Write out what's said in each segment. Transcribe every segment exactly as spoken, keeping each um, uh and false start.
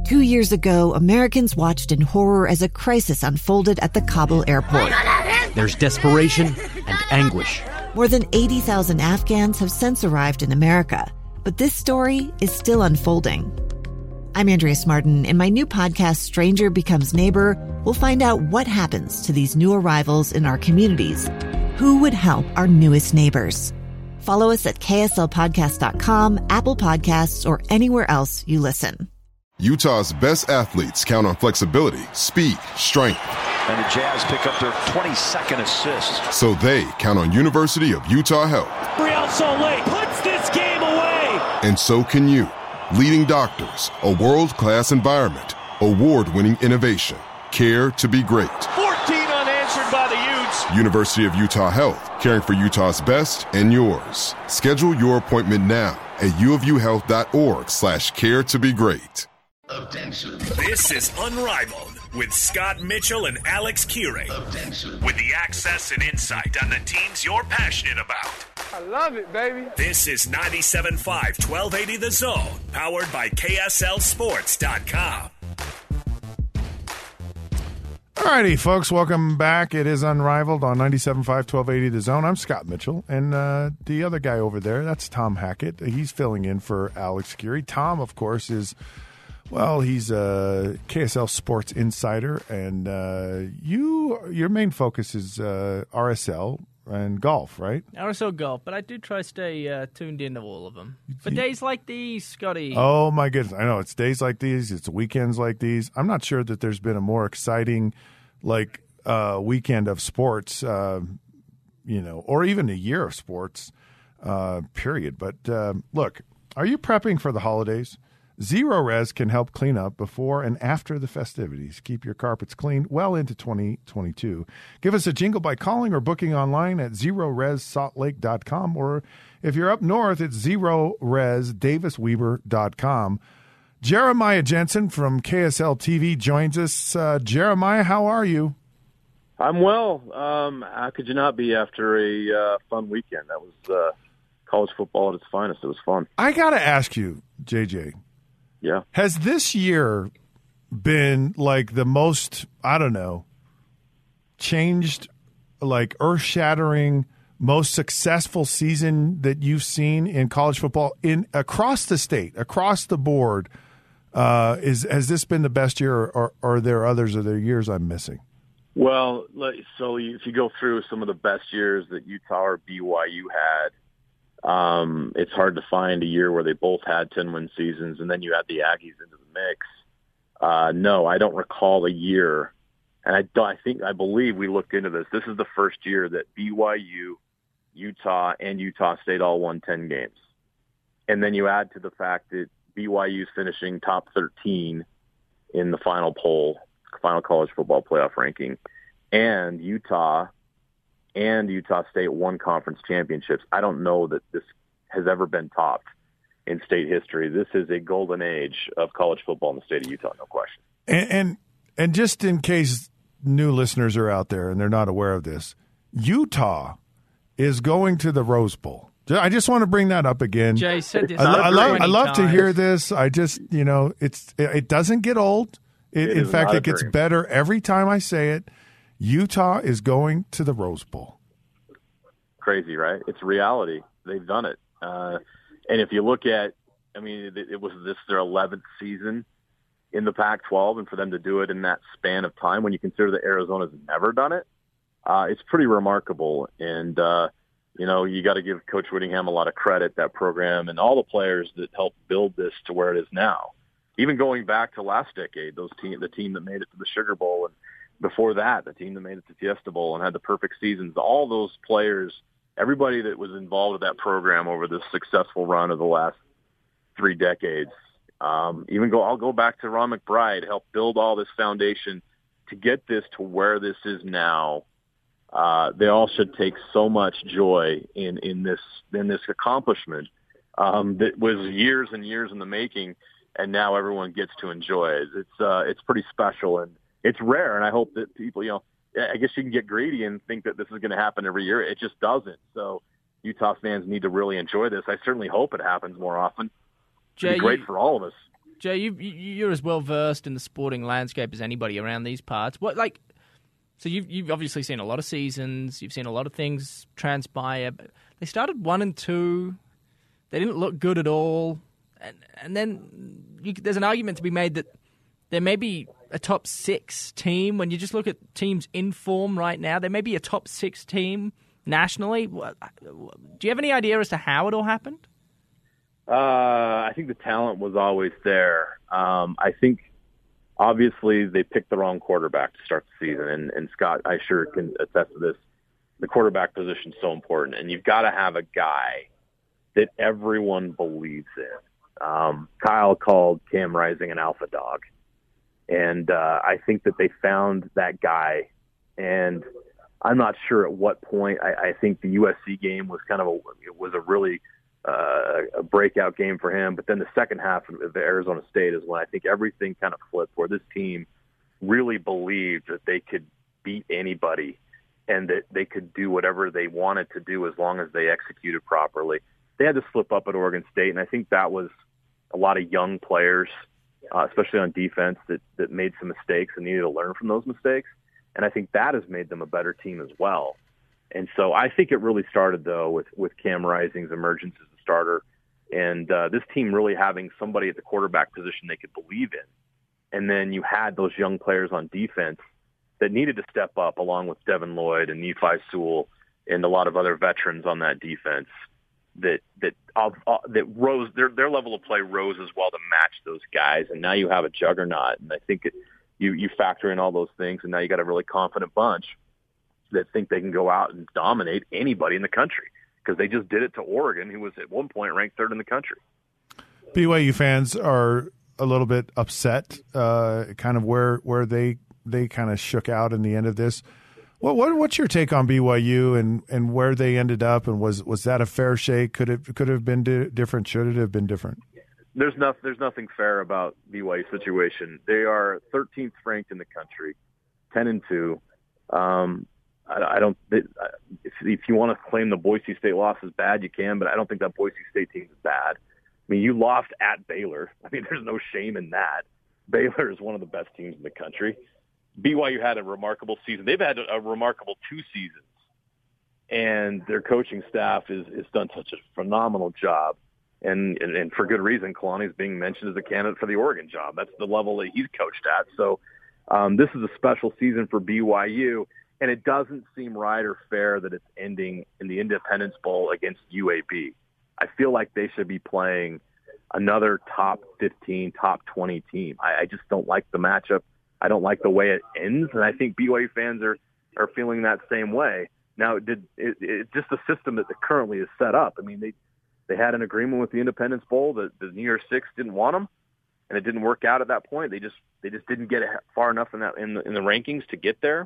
Two years ago, Americans watched in horror as a crisis unfolded at the Kabul airport. There's desperation and anguish. More than eighty thousand Afghans have since arrived in America, but this story is still unfolding. I'm Andrea Martin. In my new podcast, Stranger Becomes Neighbor, we'll find out what happens to these new arrivals in our communities. Who would help our newest neighbors? Follow us at K S L podcast dot com, Apple Podcasts, or anywhere else you listen. Utah's best athletes count on flexibility, speed, strength. And the Jazz pick up their twenty-second assist. So they count on University of Utah Health. Real Soleil puts this game away. And so can you. Leading doctors, a world-class environment, award-winning innovation, care to be great. fourteen unanswered by the Utes. University of Utah Health, caring for Utah's best and yours. Schedule your appointment now at uofuhealth.org slash care to be great. Attention. This is Unrivaled with Scott Mitchell and Alex Kirey. Attention. With the access and insight on the teams you're passionate about. I love it, baby. This is ninety-seven point five, twelve eighty The Zone, powered by K S L sports dot com. All righty, folks, welcome back. It is Unrivaled on ninety-seven point five, twelve eighty The Zone. I'm Scott Mitchell, and uh, the other guy over there, that's Tom Hackett. He's filling in for Alex Kirey. Tom, of course, is... Well, he's a K S L Sports Insider, and uh, you, your main focus is uh, R S L and golf, right? R S L golf, but I do try to stay uh, tuned into all of them. For days like these, Scotty. Oh, my goodness. I know. It's days like these. It's weekends like these. I'm not sure that there's been a more exciting, like, uh, weekend of sports, uh, you know, or even a year of sports, uh, period. But, uh, look, are you prepping for the holidays? Zero Res can help clean up before and after the festivities. Keep your carpets clean well into twenty twenty-two. Give us a jingle by calling or booking online at zero res salt lake dot com, or if you're up north, it's zero res davis weber dot com. Jeremiah Jensen from K S L T V joins us. Uh, Jeremiah, how are you? I'm well. Um, how could you not be after a uh, fun weekend? That was uh, college football at its finest. It was fun. I got to ask you, J J. Yeah. Has this year been like the most, I don't know, changed, like earth-shattering, most successful season that you've seen in college football in across the state, across the board? Uh, is has this been the best year, or, or, or are there others? Are there years I'm missing? Well, so if you go through some of the best years that Utah or B Y U had, Um, it's hard to find a year where they both had ten-win seasons, and then you add the Aggies into the mix. Uh, no, I don't recall a year, and I, don't, I think I believe we looked into this. This is the first year that B Y U, Utah, and Utah State all won ten games. And then you add to the fact that B Y U's finishing top thirteen in the final poll, final college football playoff ranking, and Utah and Utah State won conference championships. I don't know that this has ever been topped in state history. This is a golden age of college football in the state of Utah, no question. And and, and just in case new listeners are out there and they're not aware of this, Utah is going to the Rose Bowl. I just want to bring that up again. Jay said this. I, I love, I love times. to hear this. I just, you know, it's it doesn't get old. It, it in fact, it gets dream. better every time I say it. Utah is going to the Rose Bowl. Crazy, right? It's reality. They've done it. Uh, and if you look at, I mean, it, it was this their eleventh season in the Pac twelve, and for them to do it in that span of time, when you consider that Arizona's never done it, uh, it's pretty remarkable. And, uh, you know, you got to give Coach Whittingham a lot of credit, that program, and all the players that helped build this to where it is now. Even going back to last decade, those team, the team that made it to the Sugar Bowl, and before that, the team that made it to Fiesta Bowl and had the perfect seasons, all those players, everybody that was involved with that program over this successful run of the last three decades, um, even go, I'll go back to Ron McBride, helped build all this foundation to get this to where this is now. Uh, they all should take so much joy in, in this, in this accomplishment, um, that was years and years in the making. And now everyone gets to enjoy it. It's, uh, it's pretty special, and it's rare. And I hope that people, you know, I guess you can get greedy and think that this is going to happen every year. It just doesn't. So Utah fans need to really enjoy this. I certainly hope it happens more often. It'd Jay, be great you, for all of us. Joe, you, you're as well versed in the sporting landscape as anybody around these parts. What, like, so you've you've obviously seen a lot of seasons. You've seen a lot of things transpire. But they started one and two. They didn't look good at all, and and then you, there's an argument to be made that there may be a top six team when you just look at teams in form right now. There may be a top six team nationally. Do you have any idea as to how it all happened? Uh, I think the talent was always there. Um, I think obviously they picked the wrong quarterback to start the season, and, and Scott, I sure can attest to this. The quarterback position is so important, and you've got to have a guy that everyone believes in. Um, Kyle called Cam Rising an alpha dog. And uh, I think that they found that guy, and I'm not sure at what point. I, I think the U S C game was kind of a it was a really uh, a breakout game for him. But then the second half of the Arizona State is when I think everything kind of flipped, where this team really believed that they could beat anybody and that they could do whatever they wanted to do as long as they executed properly. They had to slip up at Oregon State, and I think that was a lot of young players, Uh, especially on defense, that, that made some mistakes and needed to learn from those mistakes. And I think that has made them a better team as well. And so I think it really started, though, with, with Cam Rising's emergence as a starter and uh, this team really having somebody at the quarterback position they could believe in. And then you had those young players on defense that needed to step up, along with Devin Lloyd and Nephi Sewell and a lot of other veterans on that defense. That that uh, that rose their their level of play rose as well to match those guys, and now you have a juggernaut. And I think it, you you factor in all those things, and now you got a really confident bunch that think they can go out and dominate anybody in the country, because they just did it to Oregon, who was at one point ranked third in the country. B Y U fans are a little bit upset, uh, kind of where where they they kind of shook out in the end of this. What, what what's your take on B Y U and, and where they ended up, and was was that a fair shake? Could it could it have been di- different? Should it have been different? There's no, there's nothing fair about B Y U's situation. They are thirteenth ranked in the country, ten and two. Um, I, I don't. If, if you want to claim the Boise State loss is bad, you can, but I don't think that Boise State team is bad. I mean, you lost at Baylor. I mean, there's no shame in that. Baylor is one of the best teams in the country. B Y U had a remarkable season. They've had a remarkable two seasons, and their coaching staff is has done such a phenomenal job, and, and and for good reason. Kalani is being mentioned as a candidate for the Oregon job. That's the level that he's coached at. So um, this is a special season for B Y U, and it doesn't seem right or fair that it's ending in the Independence Bowl against U A B. I feel like they should be playing another top fifteen, top twenty team. I, I just don't like the matchup. I don't like the way it ends, and I think B Y U fans are, are feeling that same way. Now, it did it, it's just the system that currently is set up. I mean, they they had an agreement with the Independence Bowl that the New Year's Six didn't want them, and it didn't work out at that point. They just they just didn't get far enough in that in the, in the rankings to get there,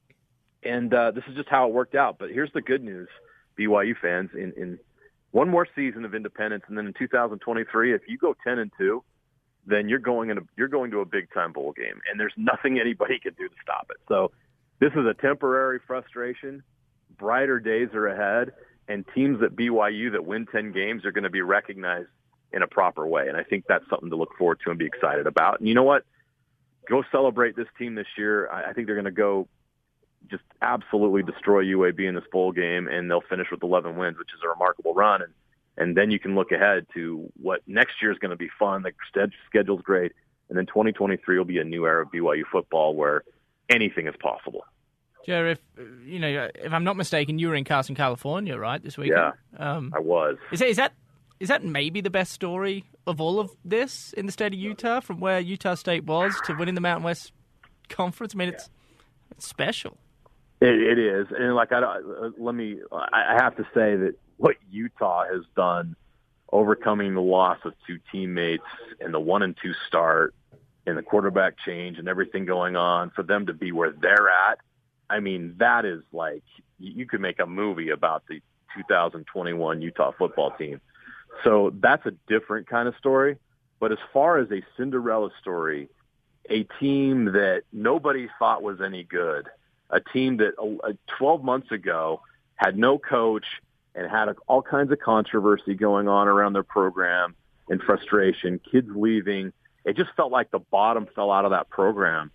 and uh, this is just how it worked out. But here's the good news, B Y U fans: in, in one more season of independence, and then in two thousand twenty-three, if you go ten and two. Then you're going in a, you're going to a big time bowl game, and there's nothing anybody can do to stop it. So this is a temporary frustration. Brighter days are ahead, and teams at B Y U that win ten games are going to be recognized in a proper way. And I think that's something to look forward to and be excited about. And you know what? Go celebrate this team this year. I, I think they're going to go just absolutely destroy U A B in this bowl game, and they'll finish with eleven wins, which is a remarkable run. And And then you can look ahead to what next year is going to be fun. The schedule's great. And then twenty twenty-three will be a new era of B Y U football where anything is possible. Joe, if, you know, if I'm not mistaken, you were in Carson, California, right, this weekend? Yeah, um, I was. Is that, is that is that maybe the best story of all of this in the state of Utah, from where Utah State was to winning the Mountain West Conference? I mean, it's, yeah. it's special. It, it is. And, like, I, uh, let me – I have to say that what Utah has done, overcoming the loss of two teammates and the one and two start and the quarterback change and everything going on, for them to be where they're at, I mean, that is like, you could make a movie about the two thousand twenty-one Utah football team. So that's a different kind of story. But as far as a Cinderella story, a team that nobody thought was any good, a team that uh, twelve months ago had no coach and had a, all kinds of controversy going on around their program and frustration, kids leaving, it just felt like the bottom fell out of that program.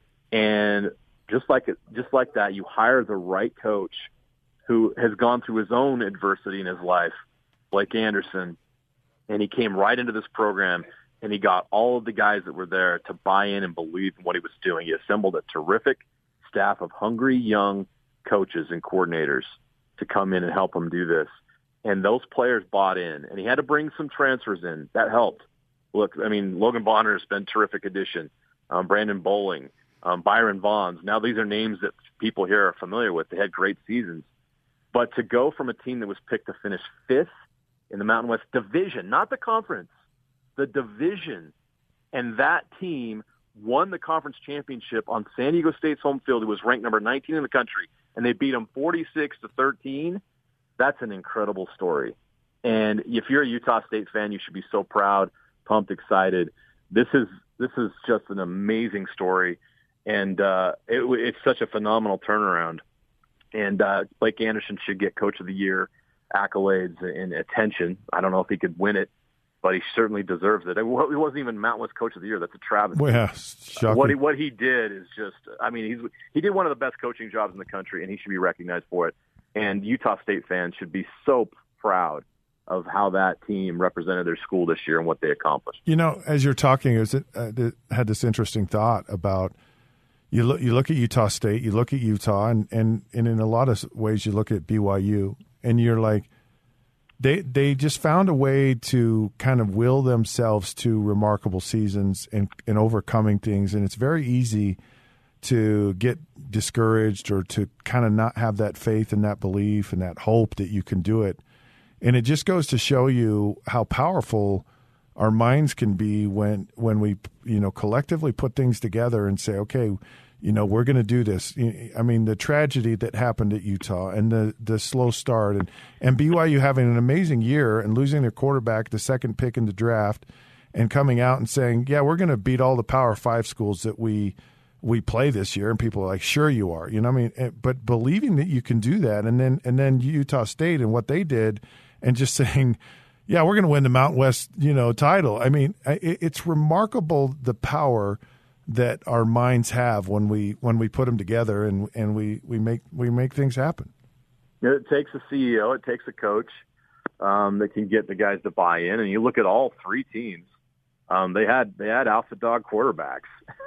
And just like it, just like that, you hire the right coach who has gone through his own adversity in his life, Blake Anderson, and he came right into this program, and he got all of the guys that were there to buy in and believe in what he was doing. He assembled a terrific staff of hungry young coaches and coordinators to come in and help him do this. And those players bought in, and he had to bring some transfers in. That helped. Look, I mean, Logan Bonner has been a terrific addition. Um, Brandon Bowling, um, Byron Vaughns. Now these are names that people here are familiar with. They had great seasons. But to go from a team that was picked to finish fifth in the Mountain West Division, not the conference, the division, and that team won the conference championship on San Diego State's home field, who was ranked number nineteen in the country, and they beat them forty-six to thirteen. That's an incredible story. And if you're a Utah State fan, you should be so proud, pumped, excited. This is this is just an amazing story, and uh, it, it's such a phenomenal turnaround. And uh, Blake Anderson should get Coach of the Year accolades and attention. I don't know if he could win it, but he certainly deserves it. He wasn't even Mountain West Coach of the Year. That's a travesty. Well, yeah, shocking. What he, what he did is just, I mean, he's he did one of the best coaching jobs in the country, and he should be recognized for it. And Utah State fans should be so proud of how that team represented their school this year and what they accomplished. You know, as you're talking, it, was, uh, it had this interesting thought about you look you look at Utah State, you look at Utah, and, and, and in a lot of ways you look at B Y U, and you're like, They they just found a way to kind of will themselves to remarkable seasons and, and overcoming things. And it's very easy to get discouraged or to kind of not have that faith and that belief and that hope that you can do it. And it just goes to show you how powerful our minds can be when when we, you know, collectively put things together and say, okay, you know, we're going to do this. I mean, the tragedy that happened at Utah and the, the slow start and, and B Y U having an amazing year and losing their quarterback, the second pick in the draft, and coming out and saying, yeah, we're going to beat all the Power Five schools that we we play this year. And people are like, sure you are. You know what I mean? But believing that you can do that, and then and then Utah State and what they did and just saying, yeah, we're going to win the Mountain West, you know, title. I mean, it, it's remarkable the power that our minds have when we when we put them together and, and we, we make we make things happen. It takes a C E O, it takes a coach um, that can get the guys to buy in. And you look at all three teams; um, they had they had alpha dog quarterbacks.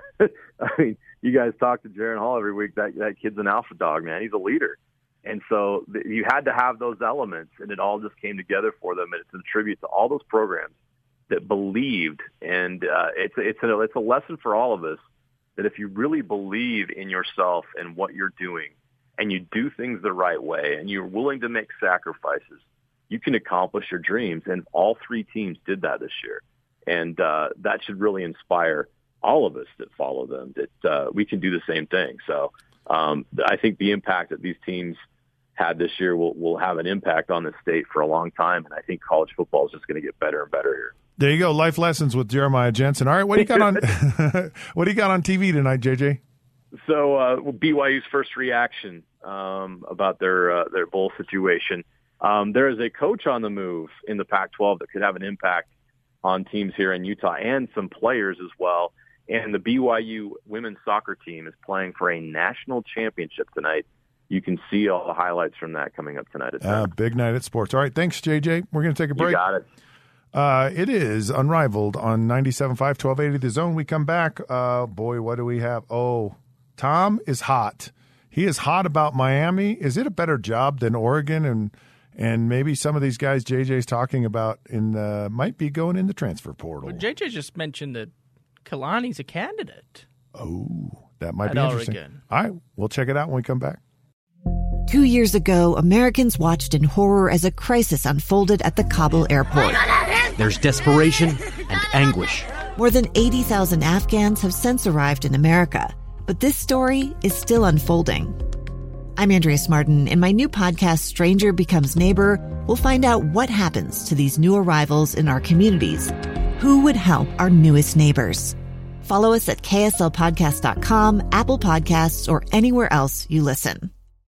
I mean, you guys talk to Jaron Hall every week. That that kid's an alpha dog, man. He's a leader, and so th- you had to have those elements, and it all just came together for them. And it's a tribute to all those programs that believed, and uh, it's it's a, it's a lesson for all of us that if you really believe in yourself and what you're doing, and you do things the right way, and you're willing to make sacrifices, you can accomplish your dreams. And all three teams did that this year, and uh, that should really inspire all of us that follow them that uh, we can do the same thing. So um, I think the impact that these teams had this year will will have an impact on the state for a long time, and I think college football is just going to get better and better here. There you go, life lessons with Jeremiah Jensen. All right, what do you got on what do you got on T V tonight, J J? So uh, B Y U's first reaction um, about their uh, their bowl situation. Um, there is a coach on the move in the Pac twelve that could have an impact on teams here in Utah and some players as well. And the B Y U women's soccer team is playing for a national championship tonight. You can see all the highlights from that coming up tonight. At uh, big night at sports. All right, thanks, J J. We're going to take a break. You got it. Uh, it is Unrivaled on ninety-seven point five, twelve eighty The Zone. We come back. Uh, boy, what do we have? Oh, Tom is hot. He is hot about Miami. Is it a better job than Oregon? And and maybe some of these guys J J's talking about in uh, might be going in the transfer portal. Well, J J just mentioned that Kalani's a candidate. Oh, that might at be interesting. Oregon. All right, we'll check it out when we come back. Two years ago, Americans watched in horror as a crisis unfolded at the Kabul airport. There's desperation and anguish. More than eighty thousand Afghans have since arrived in America, but this story is still unfolding. I'm Andrea Smartin. In my new podcast, Stranger Becomes Neighbor, we'll find out what happens to these new arrivals in our communities. Who would help our newest neighbors? Follow us at K S L podcast dot com, Apple Podcasts, or anywhere else you listen.